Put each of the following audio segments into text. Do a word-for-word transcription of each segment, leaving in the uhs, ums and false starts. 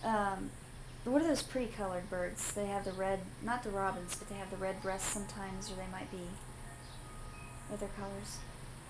Um, what are those pretty colored birds? They have the red, not the robins, but they have the red breasts sometimes, or they might be other colors.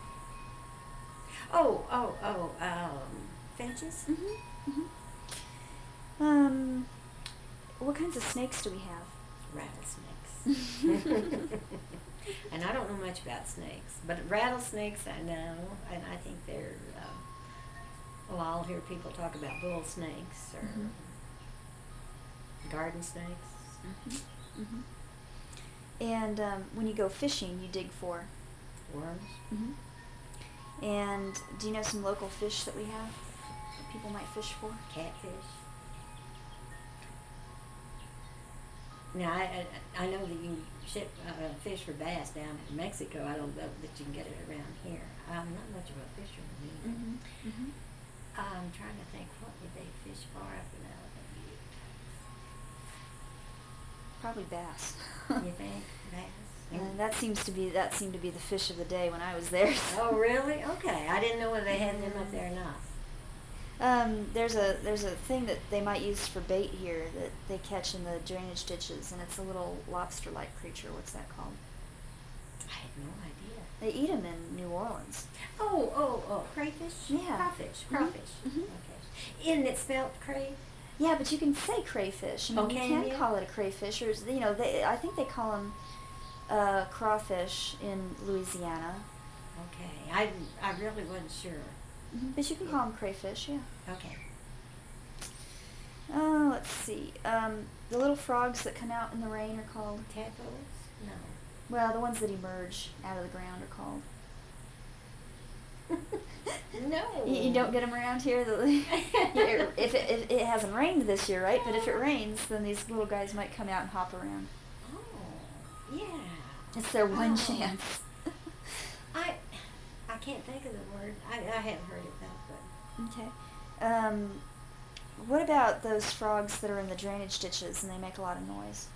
Oh, oh, oh, um, finches? Mm-hmm. Mm-hmm. Um, what kinds of snakes do we have? Rattlesnakes. And I don't know much about snakes, but rattlesnakes I know, and I think they're, uh, well, I'll hear people talk about bull snakes or Mm-hmm. garden snakes. Mm-hmm. Mm-hmm. And um, when you go fishing, you dig for? Worms. Mm-hmm. And do you know some local fish that we have that people might fish for? Catfish. Now, I, I, I know that you ship uh, fish for bass down in Mexico. I don't know that you can get it around here. I'm not much of a fisherman either. Mm-hmm. Mm-hmm. I'm trying to think, what would they fish for up in Probably bass. Alabama? You think? Bass? And that seems to be that seemed to be the fish of the day when I was there. Oh, really? Okay. I didn't know whether they had them up there or not. Um, there's a there's a thing that they might use for bait here that they catch in the drainage ditches, and it's a little lobster-like creature. What's that called? I had no idea. They eat them in New Orleans. Oh, oh, oh, crayfish? Yeah. Crawfish, Mhm. crawfish. Mhm. Okay. Isn't it spelled cray? Yeah, but you can say crayfish. I mean, Oh, you can can you? call it a crayfish, or you know, they I think they call them uh, crawfish in Louisiana. Okay. I, I really wasn't sure. Mm-hmm. But you can call them crayfish, yeah. Okay. Oh, let's see. Um, the little frogs that come out in the rain are called. Tadpoles? No. Well, the ones that emerge out of the ground are called. No. You, you don't get them around here. The, you- if, it, if it hasn't rained this year, right? But if it rains, then these little guys might come out and hop around. Oh, yeah. It's their one Oh. chance. I I can't think of the word. I, I haven't heard it though, but Okay. Um, what about those frogs that are in the drainage ditches and they make a lot of noise?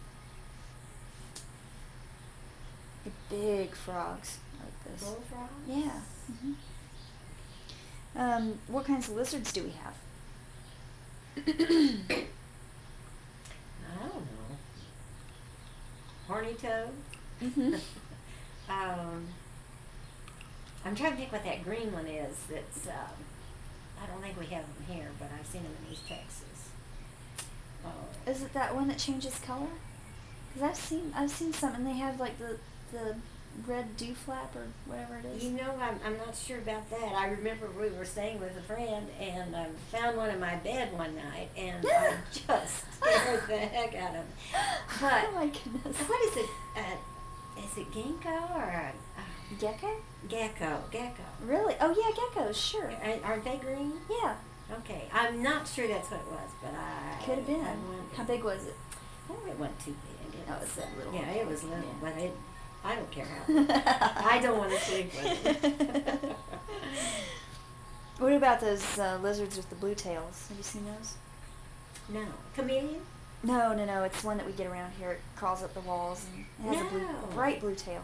The big frogs like this. bullfrogs? Yeah. hmm Um, what kinds of lizards do we have? I don't know. Horny toad? Mm-hmm. um, I'm trying to think what that green one is. That's um, I don't think we have them here, but I've seen them in East Texas. Oh, Is it that one that changes color? Because I've seen I've seen some, and they have like the the red dew flap or whatever it is. you know, I'm I'm not sure about that. I remember we were staying with a friend and um, found one in my bed one night, and I just scared the heck out of me. But oh my goodness. what is it? Uh, is it ginkgo or a, uh, Gecko? gecko? Gecko. Really? Oh yeah, geckos. Sure. Are- Aren't they green? Yeah. Okay, I'm not sure that's what it was, but I Could have been. I wondered. How big was it? Oh, it wasn't too big. It Oh, was, it's that little. yeah, it was little, Yeah. but it. I don't care how. I don't want to sleep with it. What about those uh, lizards with the blue tails? Have you seen those? No, chameleon. No, no, no. It's one that we get around here. It crawls up the walls and it has a blue, No. bright blue tail.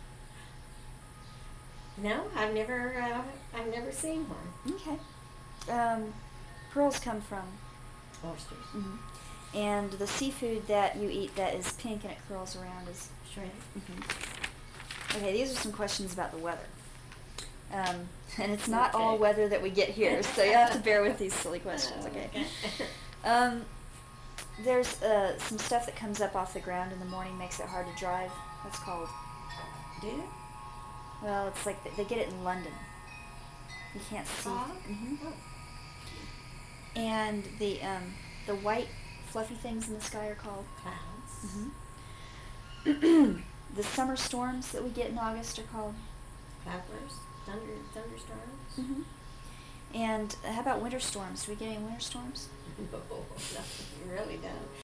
No, I've never. Uh, I've never seen one. Okay. Um, pearls come from, Oysters, mhm. and the seafood that you eat that is pink and it curls around is. shrimp. Mhm. Okay, these are some questions about the weather. Um, and it's not all Okay. weather that we get here, so you have to bear with these silly questions, okay? Um, there's uh, some stuff that comes up off the ground in the morning, makes it hard to drive. That's called, Do you? well, it's like th- they get it in London. You can't see. Fog? hmm Oh. And the um, the white fluffy things in the sky are called. Clouds. hmm The summer storms that we get in August are called. Cloudbursts. Thunder. Thunderstorms. hmm And uh, how about winter storms? Do we get any winter storms? No, no, you really don't.